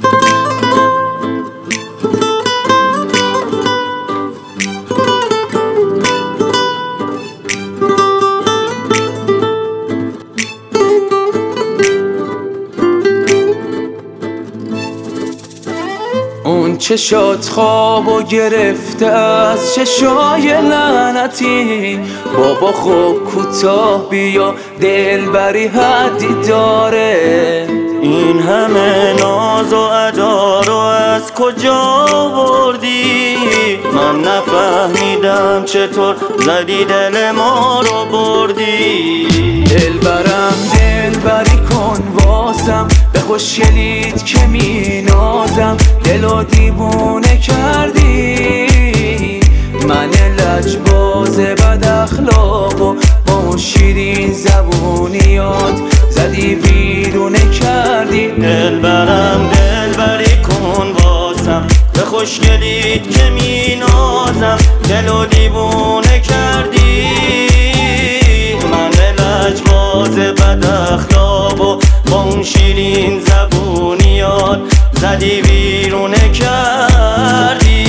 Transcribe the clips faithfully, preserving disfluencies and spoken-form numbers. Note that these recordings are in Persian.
اون چشات خوابو گرفته از چشای لعنتی. بابا خوب کوتاه بیا دلبری حدی داره. این همه ناز و ادا رو از کجا بردی؟ من نفهمیدم چطور زدی دل ما رو بردی. دلبرم دلبری کن واسم، به خوشگلیت که می نازم. دلو دیوونه کردی، من لجباز بد اخلاق و با اون شیرین زبونیات زدی ویرونه کردی. دلبرم دلبری کن واسم، به خوشگلیت که می نازم. دلو دیوونه کردی، من لجباز بد اخلاق و با اون شیرین زبونیات زدی ویرونه کردی.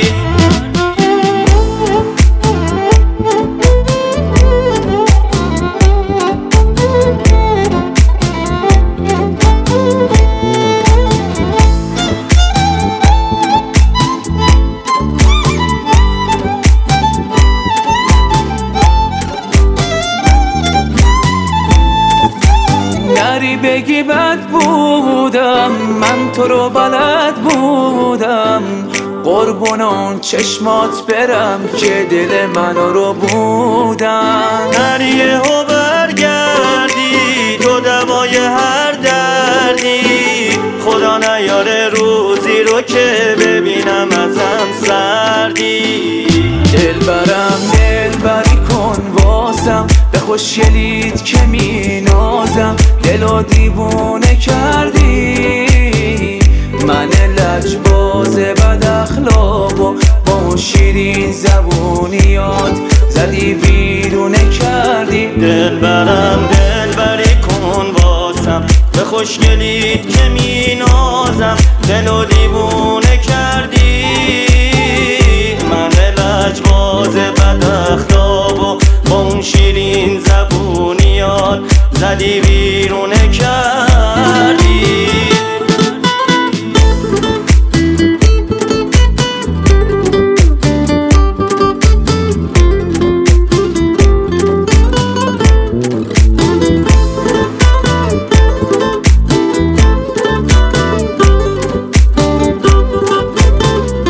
نری بگی بد بودم، من تو رو بلد بودم. قربون اون چشمات برم که دل منو رو بودم. نری یهو برگردی تو دوای هر دردی. خدا نیاره روزی رو که ببینم ازم سردی. دلبرم دلبری کن واسم، به خوشگلیت که می نازم. دلو دیوونه کردی، من لجباز بد اخلاق و با اون شیرین زبونیات زدی ویرونه کردی. دلبرم دلبری کن واسم، به خوشگلیت که می نازم. دلو دیوونه کردی، من لجباز بد اخلاق و با اون شیرین زبونیات زدی ویرونه کردی.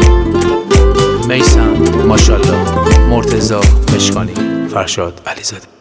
میثم ماشاءالله، مرتضی مشکانی، فرشاد علیزاده.